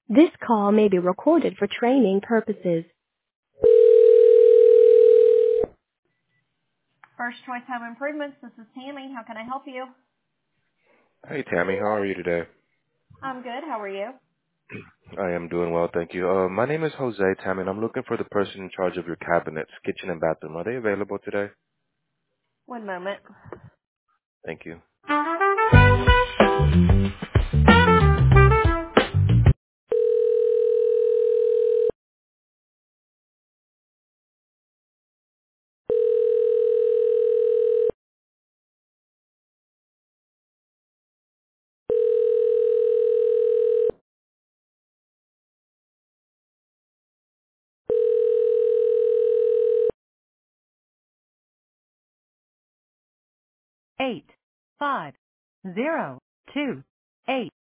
This call may be recorded for training purposes. First Choice Home Improvements, this is Tammy. How can I help you? Hey Tammy, how are you today? I'm good. How are you? I am doing well, thank you. My name is Jose, Tammy, and I'm looking for the person in charge of your cabinets, kitchen and bathroom. Are they available today? One moment. Thank you. 85028